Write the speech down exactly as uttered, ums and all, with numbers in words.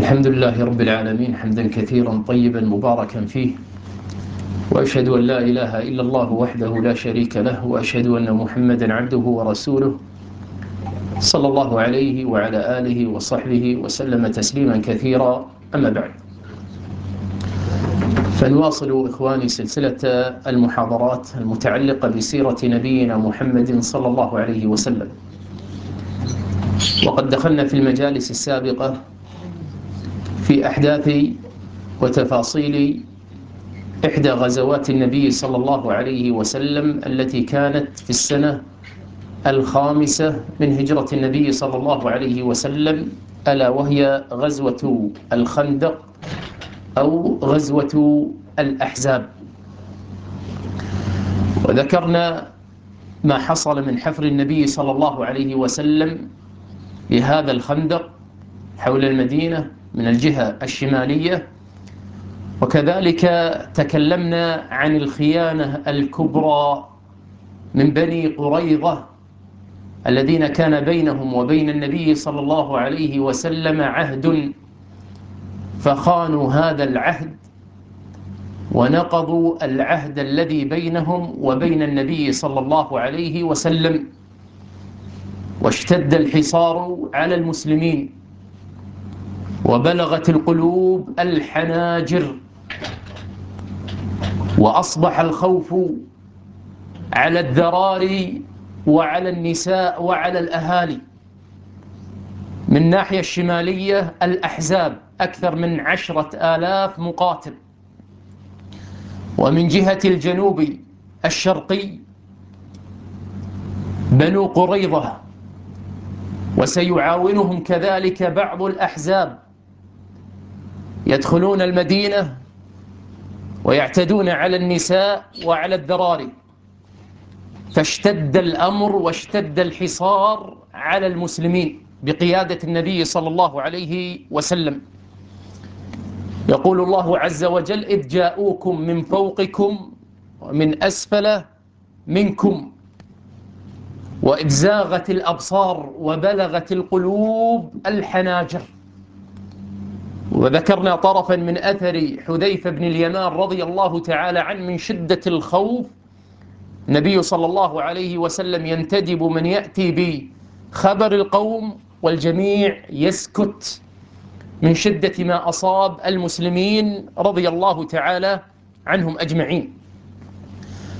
الحمد لله رب العالمين حمدا كثيرا طيبا مباركا فيه، وأشهد أن لا إله إلا الله وحده لا شريك له، وأشهد أن محمدا عبده ورسوله صلى الله عليه وعلى آله وصحبه وسلم تسليما كثيرا. أما بعد، فنواصل إخواني سلسلة المحاضرات المتعلقة بسيرة نبينا محمد صلى الله عليه وسلم، وقد دخلنا في المجالس السابقة في أحداث وتفاصيل إحدى غزوات النبي صلى الله عليه وسلم التي كانت في السنة الخامسة من هجرة النبي صلى الله عليه وسلم، ألا وهي غزوة الخندق أو غزوة الأحزاب. وذكرنا ما حصل من حفر النبي صلى الله عليه وسلم لهذا الخندق حول المدينة من الجهة الشمالية، وكذلك تكلمنا عن الخيانة الكبرى من بني قريظة الذين كان بينهم وبين النبي صلى الله عليه وسلم عهد، فخانوا هذا العهد ونقضوا العهد الذي بينهم وبين النبي صلى الله عليه وسلم، واشتد الحصار على المسلمين وبلغت القلوب الحناجر، وأصبح الخوف على الذراري وعلى النساء وعلى الأهالي. من الناحية الشمالية الأحزاب أكثر من عشرة آلاف مقاتل، ومن جهة الجنوب الشرقي بنو قريظة، وسيعاونهم كذلك بعض الأحزاب يدخلون المدينة ويعتدون على النساء وعلى الذراري. فاشتد الأمر واشتد الحصار على المسلمين بقيادة النبي صلى الله عليه وسلم. يقول الله عز وجل: إذ جاءوكم من فوقكم ومن أسفل منكم وإذ زاغت الأبصار وبلغت القلوب الحناجر. وذكرنا طرفا من أثر حذيفة بن اليمان رضي الله تعالى عنه من شدة الخوف. النبي صلى الله عليه وسلم ينتدب من يأتي بخبر القوم والجميع يسكت من شدة ما أصاب المسلمين رضي الله تعالى عنهم أجمعين.